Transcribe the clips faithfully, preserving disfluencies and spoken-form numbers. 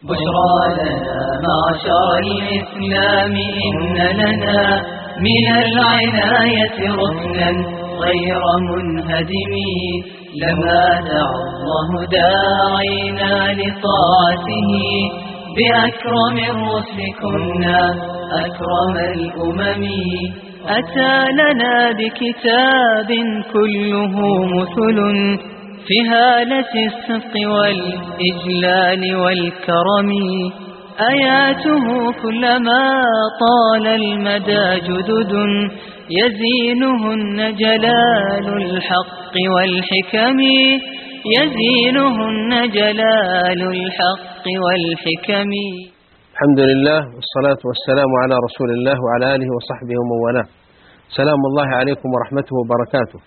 بشرى لنا معشر الإسلام إن لنا من العناية ركنا غير منهدم، لما دعا الله داعينا لطاعته بأكرم الرسل كنا أكرم الأمم. أتى لنا بكتاب كله مثل في هالة الصدق والإجلال والكرم، آياته كلما طال المدى جدد يزينهن جلال الحق والحكم، يزينهن جلال الحق والحكم. الحمد لله والصلاة والسلام على رسول الله وعلى آله وصحبه ومن والاه. سلام الله عليكم ورحمته وبركاته.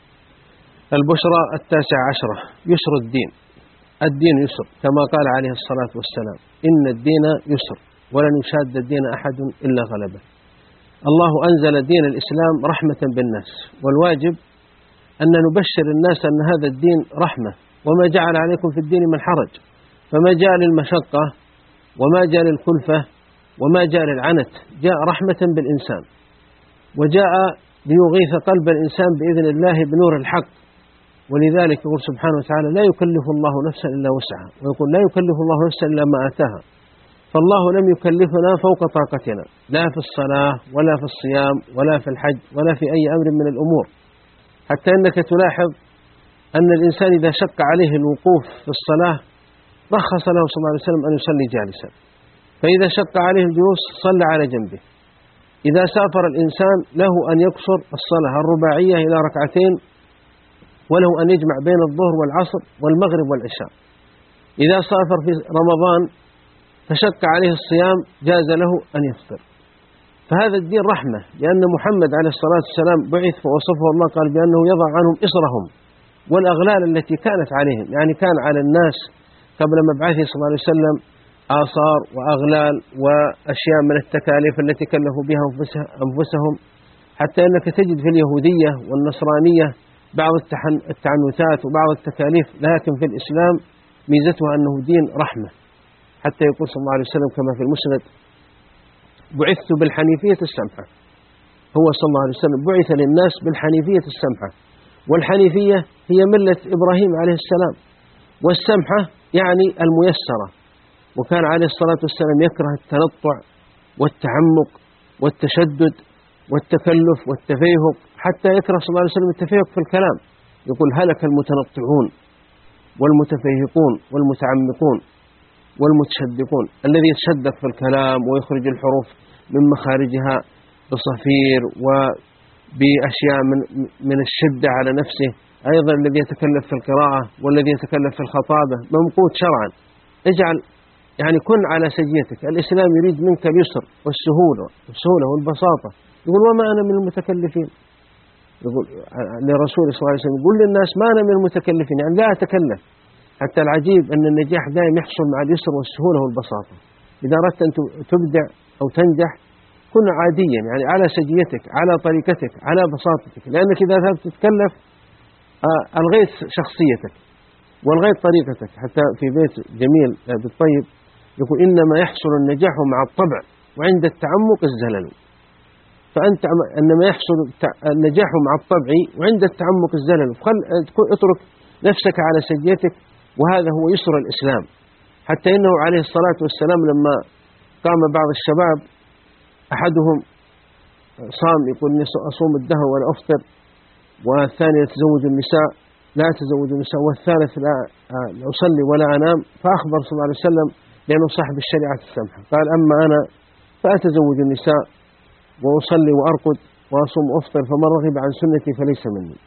البشرى التاسع عشرة، يسر الدين. الدين يسر كما قال عليه الصلاة والسلام: إن الدين يسر ولن يشاد الدين أحد إلا غلبه. الله أنزل دين الإسلام رحمة بالناس، والواجب أن نبشر الناس أن هذا الدين رحمة، وما جعل عليكم في الدين من حرج، فما جاء للمشقة وما جاء للكلفة وما جاء للعنت، جاء رحمة بالإنسان، وجاء ليغيث قلب الإنسان بإذن الله بنور الحق. ولذلك يقول سبحانه وتعالى: لا يكلف الله نفسا إلا وسعها، ويقول: لا يكلف الله نفسا إلا ما آتاها. فالله لم يكلفنا فوق طاقتنا، لا في الصلاة ولا في الصيام ولا في الحج ولا في أي أمر من الأمور، حتى أنك تلاحظ أن الإنسان إذا شق عليه الوقوف في الصلاة رخص له صلى الله عليه وسلم أن يصلي جالسا، فإذا شق عليه الجلوس صلى على جنبه. إذا سافر الإنسان له أن يقصر الصلاة الرباعية إلى ركعتين، وله أن يجمع بين الظهر والعصر والمغرب والعشاء. إذا سافر في رمضان فشق عليه الصيام جاز له أن يفطر. فهذا الدين رحمة، لأن محمد عليه الصلاة والسلام بعث فوصفه الله قال بأنه يضع عنهم إصرهم والأغلال التي كانت عليهم، يعني كان على الناس قبل مبعثه صلى الله عليه وسلم آثار وأغلال وأشياء من التكاليف التي كلفوا بها أنفسهم، حتى أنك تجد في اليهودية والنصرانية بعض التعنتات وبعض التكاليف، لكن في الإسلام ميزتها أنه دين رحمة، حتى يقول صلى الله عليه وسلم كما في المسند: بعثت بالحنيفية السمحة. هو صلى الله عليه وسلم بعث للناس بالحنيفية السمحة، والحنيفية هي ملة إبراهيم عليه السلام، والسمحة يعني الميسرة. وكان عليه الصلاة والسلام يكره التنطع والتعمق والتشدد والتكلف والتفيهق، حتى يكره صلى الله عليه وسلم التفيهق في الكلام، يقول: هلك المتنطعون والمتفيهقون والمتعمقون والمتشدقون. الذي يتشدق في الكلام ويخرج الحروف من مخارجها بصفير وبأشياء من من الشدة على نفسه، أيضا الذي يتكلف في القراءة والذي يتكلف في الخطابة ممقوت شرعا. اجعل يعني كن على سجيتك. الإسلام يريد منك اليسر والسهولة والسهولة والبساطة. يقول: وما أنا من المتكلفين. يقول لرسول صلى الله عليه وسلم: يقول للناس ما أنا من المتكلفين، يعني لا أتكلف. حتى العجيب أن النجاح دائم يحصل مع اليسر والسهولة والبساطة. إذا أردت أن تبدع أو تنجح كن عاديا، يعني على سجيتك، على طريقتك، على بساطتك، لأنك إذا ذهبت تتكلف ألغيت شخصيتك والغيت طريقتك. حتى في بيت جميل بالطيب يقول: إنما يحصل النجاح مع الطبع وعند التعمق الزلل. فأنت إنما يحصل النجاح مع الطبع وعند التعمق الزلل، اترك نفسك على سجيتك، وهذا هو يسر الإسلام. حتى إنه عليه الصلاة والسلام لما قام بعض الشباب أحدهم صام يقول: أصوم الدهر ولا أفطر، والثاني يتزوج النساء لا أتزوج النساء، والثالث لا أصلي ولا أنام، فأخبر صلى الله عليه وسلم لأنه صاحب الشريعة السمحة، قال: أما أنا فأتزوج النساء وأصلي وأرقد وأصوم وأفطر، فمن رغب عن سنتي فليس مني.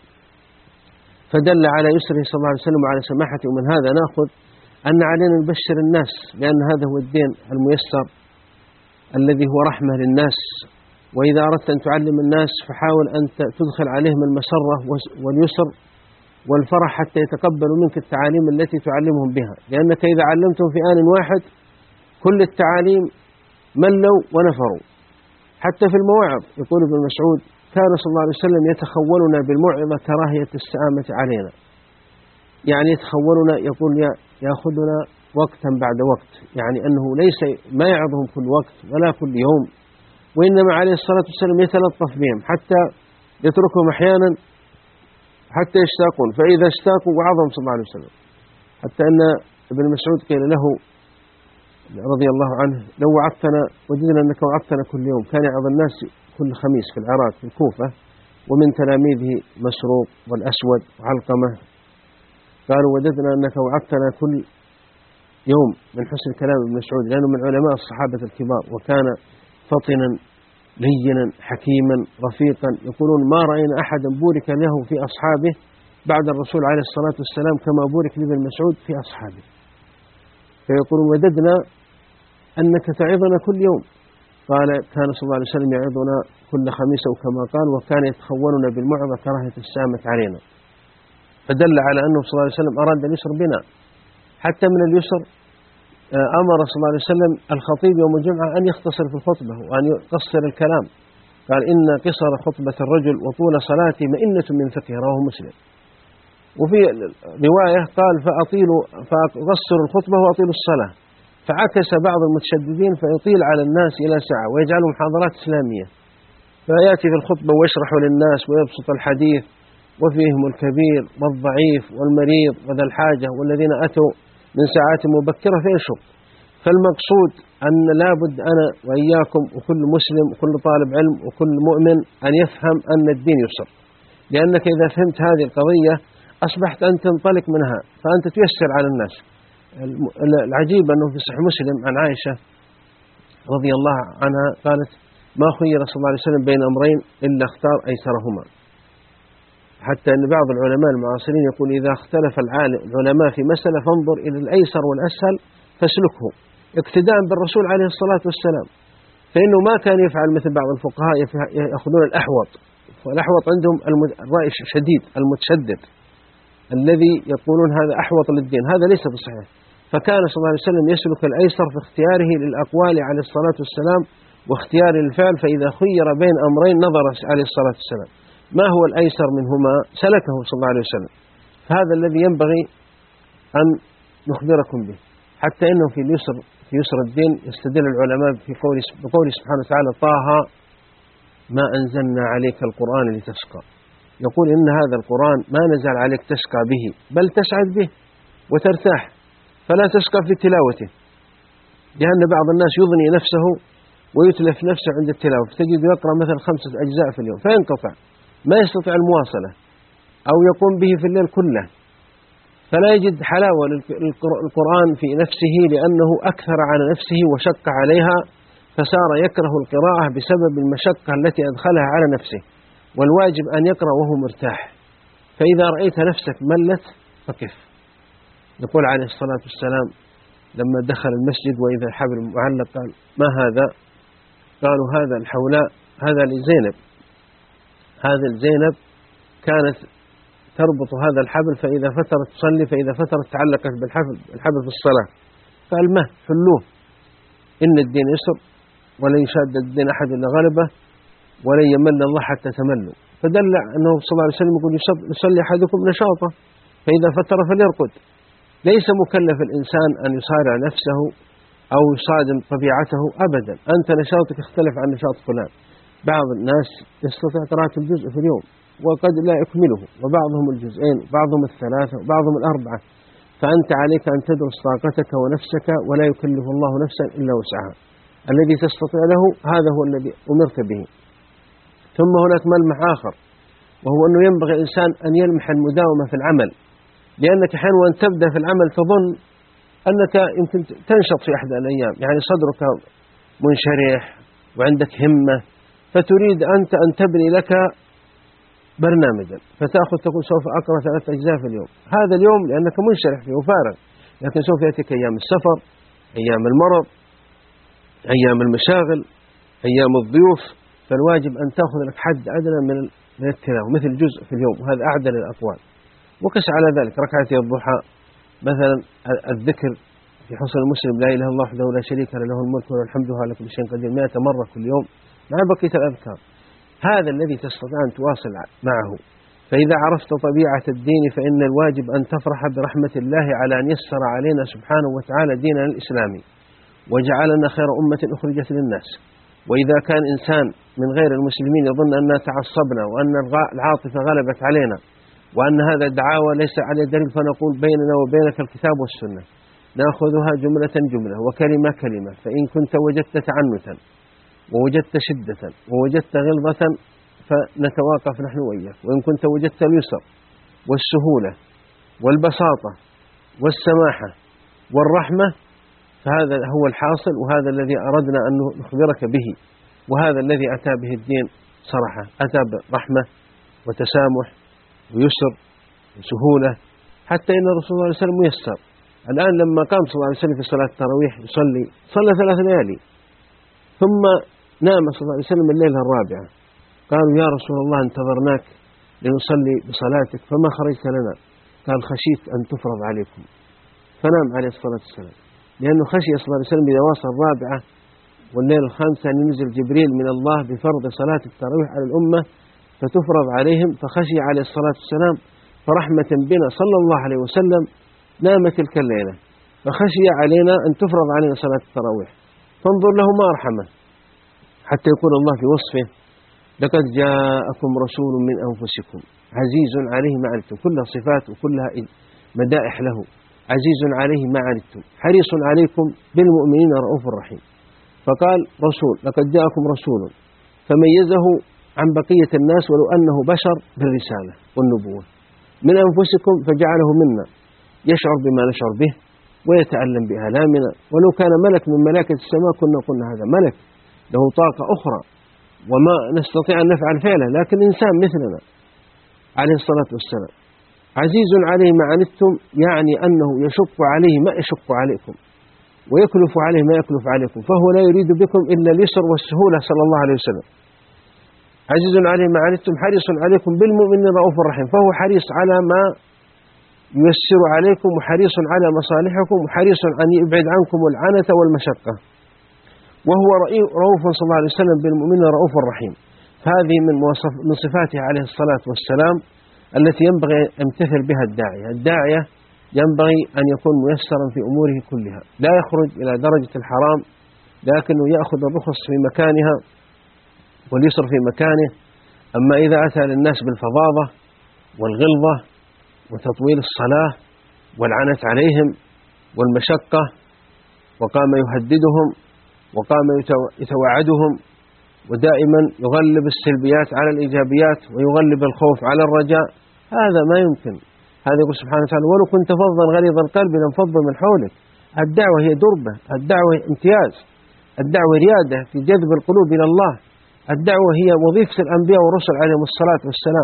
فدل على يسره صلى الله عليه وسلم وعلى سماحته. ومن هذا نأخذ أن علينا نبشر الناس، لأن هذا هو الدين الميسر الذي هو رحمة للناس. وإذا أردت أن تعلم الناس فحاول أن تدخل عليهم المسرة واليسر والفرح حتى يتقبلوا منك التعاليم التي تعلمهم بها، لأنك إذا علمتهم في آن واحد كل التعاليم ملوا ونفروا. حتى في المواعظ يقول ابن مسعود: كان صلى الله عليه وسلم يتخولنا بالموعظة كراهية السآمة علينا، يعني يتخولنا، يقول يأخذنا وقتا بعد وقت، يعني أنه ليس ما يعظهم كل وقت ولا كل يوم، وإنما عليه الصلاة والسلام يتلطف بهم حتى يتركهم أحيانا حتى يشتاقون، فإذا اشتاقوا وعظهم صلى الله عليه وسلم، حتى أن ابن مسعود قيل له رضي الله عنه لو وعظتنا وجدنا أنك وعظتنا كل يوم. كان يعظ الناس كل خميس في العراق في الكوفة، ومن تلاميذه مسروق والأسود وعلقمة قالوا وجدنا أنك وعظتنا كل يوم من حسن كلام ابن مسعود، لأنه من علماء الصحابة الكبار، وكان فطنا لينا حكيما رفيقا. يقولون ما رأينا أحدا بورك له في أصحابه بعد الرسول عليه الصلاة والسلام كما بورك لابن مسعود في أصحابه. فيقولون وددنا أنك تعظنا كل يوم. قال كان صلى الله عليه وسلم يعظنا كل خميس أو كما قال، وكان يتخولنا بالموعظة كراهية السامة علينا. فدل على أنه صلى الله عليه وسلم أراد اليسر بنا. حتى من اليسر أمر صلى الله عليه وسلم الخطيب يوم الجمعة أن يختصر في الخطبة وأن يقصر الكلام. قال إن قصر خطبة الرجل وطول صلاته مئنة من فقه، رواه مسلم. وفي رواية قال فأطيلوا فأقصروا الخطبة وأطيلوا الصلاة. فعكس بعض المتشددين فيطيل على الناس إلى ساعة ويجعلهم محاضرات إسلامية، فيأتي في الخطبة ويشرح للناس ويبسط الحديث، وفيهم الكبير والضعيف والمريض وذا الحاجة والذين أتوا من ساعات مبكرة فيشق. فالمقصود أن لابد أنا وإياكم وكل مسلم وكل طالب علم وكل مؤمن أن يفهم أن الدين يسر، لأنك إذا فهمت هذه القضية أصبحت أن تنطلق منها، فأنت تيسر على الناس. العجيب أنه في صحيح مسلم عن عائشة رضي الله عنها قالت ما خير صلى الله عليه وسلم بين أمرين إلا اختار أيسرهما. حتى أن بعض العلماء المعاصرين يقول إذا اختلف العلماء في مسألة فانظر إلى الأيسر والأسهل فاسلكه اقتداء بالرسول عليه الصلاة والسلام، فإنه ما كان يفعل مثل بعض الفقهاء يأخذون الأحوط، والأحوط عندهم الرأي الشديد المتشدد الذي يقولون هذا أحوط للدين، هذا ليس بصحيح. فكان صلى الله عليه وسلم يسلك الأيسر في اختياره للأقوال عليه الصلاة والسلام واختيار الفعل، فإذا خير بين أمرين نظر عليه الصلاة والسلام ما هو الأيسر منهما سلكه صلى الله عليه وسلم. فهذا الذي ينبغي أن نخبركم به. حتى إنه في اليسر في يسر الدين يستدل العلماء في قوله بقوله سبحانه وتعالى طه ما أنزلنا عليك القرآن لتشقى. يقول إن هذا القرآن ما نزل عليك تشقى به، بل تسعد به وترتاح، فلا تشقى في تلاوته، لأن بعض الناس يضني نفسه ويتلف نفسه عند التلاوة، فتجد يقرأ مثلا خمسة أجزاء في اليوم فينقطع، ما يستطيع المواصلة، أو يقوم به في الليل كله، فلا يجد حلاوة للقرآن في نفسه لأنه أكثر على نفسه وشق عليها، فصار يكره القراءة بسبب المشقة التي أدخلها على نفسه. والواجب أن يقرأ وهو مرتاح. فإذا رأيت نفسك ملت فقف. يقول عليه الصلاة والسلام لما دخل المسجد وإذا الحبل معلق قال ما هذا؟ قالوا هذا الحولاء، هذا لزينب، هذا الزينب كانت تربط هذا الحبل فإذا فترت تصلي، فإذا فترت تعلقت بالحبل الحبل في الصلاة. قال ما حلوه، إن الدين يسر ولن يشاد الدين أحد إلا غلبه ولن يمل الله حتى تملوا. فدل أنه صلى الله عليه وسلم يقول يصلي أحدكم نشاطه فإذا فتر فليرقد. ليس مكلف الإنسان أن يصارع نفسه أو يصادم طبيعته أبدا. أنت نشاطك يختلف عن نشاط فلان. بعض الناس يستطيع قراءة الجزء في اليوم وقد لا يكمله، وبعضهم الجزئين وبعضهم الثلاثة وبعضهم الأربعة. فأنت عليك أن تدرس طاقتك ونفسك، ولا يكلف الله نفسا إلا وسعها. الذي تستطيع له هذا هو الذي أمرت به. ثم هناك ملمح آخر، وهو أنه ينبغي الإنسان أن يلمح المداومة في العمل، لأنك حين وأن تبدأ في العمل تظن أنك يمكن تنشط في أحد الأيام، يعني صدرك منشرح وعندك همة، فتريد أنت أن تبني لك برنامجا، فتأخذ تقول سوف أقرأ ثلاث أجزاء في اليوم. هذا اليوم لأنك منشرح فيه وفارغ، لكن سوف يأتيك أيام السفر، أيام المرض، أيام المشاغل، أيام الضيوف، فالواجب أن تأخذ لك حد أدنى من من التلاوة مثل جزء في اليوم، وهذا أعدل الأقوال. وقس على ذلك ركعتي الضحى مثلا، الذكر في حسن المسلم لا إله إلا الله وحده لا شريك له له الملك وله الحمد وهو على كل شيء قدير مئة مرة كل يوم مع بقية الأذكار. هذا الذي تستطيع أن تواصل معه. فإذا عرفت طبيعة الدين فإن الواجب أن تفرح برحمة الله على أن يسر علينا سبحانه وتعالى ديننا الإسلامي وجعلنا خير أمة أخرجت للناس. وإذا كان إنسان من غير المسلمين يظن أننا تعصبنا وأن العاطفة غلبت علينا وأن هذا دعاوى ليس على دليل، فنقول بيننا وبينك الكتاب والسنة، نأخذها جملة جملة وكلمة كلمة. فإن كنت وجدت تعنتا ووجدت شدة ووجدت غلظة فنتواقف نحن وإياك، وإن كنت وجدت اليسر والسهولة والبساطة والسماحة والرحمة فهذا هو الحاصل، وهذا الذي أردنا أن نخبرك به، وهذا الذي أتى به الدين صراحة، أتى برحمة وتسامح ويسر وسهولة، حتى إن الرسول صلى الله عليه وسلم ميسر. الآن لما قام صلى الله عليه وسلم في صلاة التراويح يصلي صلى ثلاث ليالي ثم نام صلى الله عليه وسلم الليلة الرابعة، قالوا يا رسول الله انتظرناك لنصلي بصلاتك فما خرجت لنا، قال خشيت أن تفرض عليكم، فنام عليه الصلاة والسلام، لأنه خشي صلى الله عليه وسلم إذا وصل الرابعة والليلة الخامسة أن ينزل جبريل من الله بفرض صلاة التراويح على الأمة فتفرض عليهم، فخشي عليه الصلاة والسلام فرحمة بنا صلى الله عليه وسلم نام تلك الليلة، فخشي علينا أن تفرض علينا صلاة التراويح، فانظر له ما أرحمه، حتى يقول الله في وصفه لقد جاءكم رسول من أنفسكم عزيز عليه ما عنتم، كلها صفات وكلها مدائح له، عزيز عليه ما عنتم حريص عليكم بالمؤمنين رؤوف رحيم. فقال رسول، لقد جاءكم رسول، فميزه عن بقية الناس ولو أنه بشر بالرسالة والنبوة، من أنفسكم فجعله منا يشعر بما نشعر به ويتألم بآلامنا، ولو كان ملك من ملائكة السماء كنا قلنا هذا ملك له طاقة أخرى وما نستطيع أن نفعل فعله، لكن إنسان مثلنا عليه الصلاة والسلام. عزيز عليه ما عنتم يعني أنه يشق عليه ما يشق عليكم ويكلف عليه ما يكلف عليكم، فهو لا يريد بكم إلا اليسر والسهولة صلى الله عليه وسلم. عزيز عليه ما عنتم حريص عليكم بالمؤمنين رؤوف رحيم، فهو حريص على ما ييسر عليكم وحريص على مصالحكم وحريص أن يبعد عنكم العنة والمشقة، وهو رؤوف صلى الله عليه وسلم بالمؤمنين رؤوف رحيم. هذه من من صفاته عليه الصلاة والسلام التي ينبغي أن يمتثل بها الداعية. الداعية ينبغي أن يكون ميسرا في أموره كلها، لا يخرج إلى درجة الحرام، لكنه يأخذ الرخص في مكانها واليسر في مكانه. أما إذا أتى للناس بالفظاظة والغلظة وتطويل الصلاة والعنت عليهم والمشقة، وقام يهددهم وقام يتوعدهم ودائما يغلب السلبيات على الإيجابيات ويغلب الخوف على الرجاء، هذا ما يمكن. هذا يقول سبحانه وتعالى ولو كنت فظا غليظ القلب لانفضوا من حولك. الدعوة هي دربة، الدعوة امتياز، الدعوة ريادة في جذب القلوب إلى الله، الدعوة هي وظيفة الأنبياء والرسل عليهم الصلاة والسلام.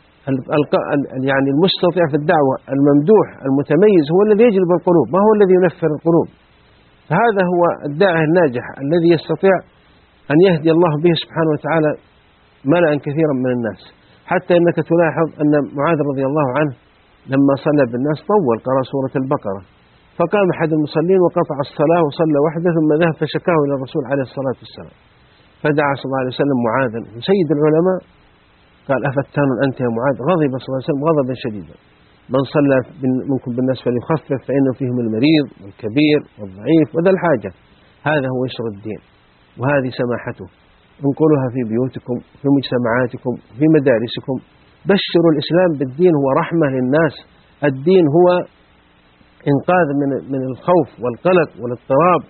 يعني المستطيع في الدعوة الممدوح المتميز هو الذي يجلب القلوب، ما هو الذي ينفر القلوب. فهذا هو الداعي الناجح الذي يستطيع أن يهدي الله به سبحانه وتعالى ملأ كثيرا من الناس. حتى أنك تلاحظ أن معاذ رضي الله عنه لما صلى بالناس طول قرأ سورة البقرة، فقام أحد المصلين وقطع الصلاة وصلى وحده ثم ذهب فشكاه إلى الرسول عليه الصلاة والسلام، فدعا صلى الله عليه وسلم معاذا سيد العلماء قال أفتان أنت يا معاذ؟ غضب صلى الله عليه وسلم غضبا شديدا، من صلى منكم بالناس فليخفف فإنه فيهم المريض والكبير والضعيف وذا الحاجة. هذا هو يسر الدين وهذه سماحته، انقلوها في بيوتكم في مجتمعاتكم في مدارسكم. بشروا الإسلام بالدين هو رحمة للناس، الدين هو إنقاذ من من الخوف والقلق والاضطراب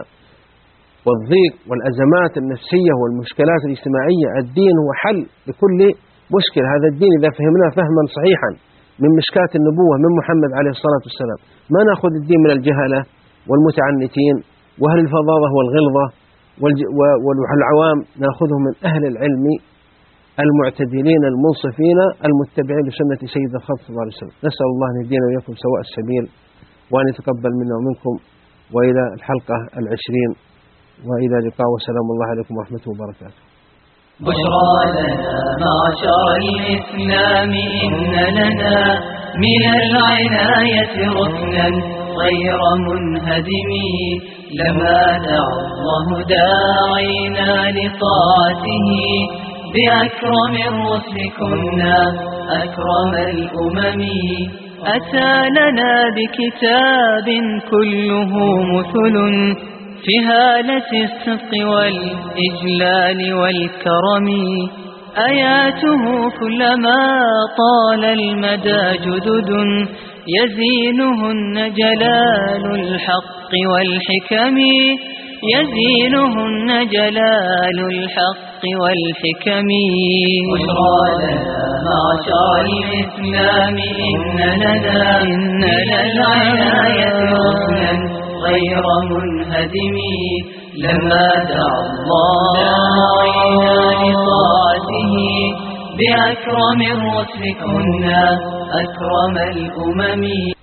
والضيق والأزمات النفسية والمشكلات الاجتماعية. الدين هو حل لكل مشكلة. هذا الدين إذا فهمناه فهما صحيحا من مشكاة النبوة من محمد عليه الصلاة والسلام، ما نأخذ الدين من الجهلة والمتعنتين وأهل الفظاظة والغلظة والعوام، نأخذه من أهل العلم المعتدلين المنصفين المتبعين لسنة سيد الخلق صلى الله عليه وسلم. نسأل الله أن يهدينا وإياكم سواء السبيل وأن يتقبل منا ومنكم، وإلى الحلقة العشرين وإلى لقاء وسلام الله عليكم ورحمته وبركاته. بشرى لنا معشر الإسلام إن لنا من العناية ركنا غير منهدم، لما دعا الله داعينا لطاعته بأكرم الرسل كنا أكرم الأمم. أتاننا بكتاب كله مثل في هالة الصدق والإجلال والكرم. آياته كلما طال المدى جدد يزينهن جلال الحق والحكم. يزينهن جلال الحق والحكم. بشرى لنا معشر الإسلام إن لنا إن للعناية ركنا غير منهدم. لما دعا الله لطاعته بأكرم الرسل كنا أكرم الأمم.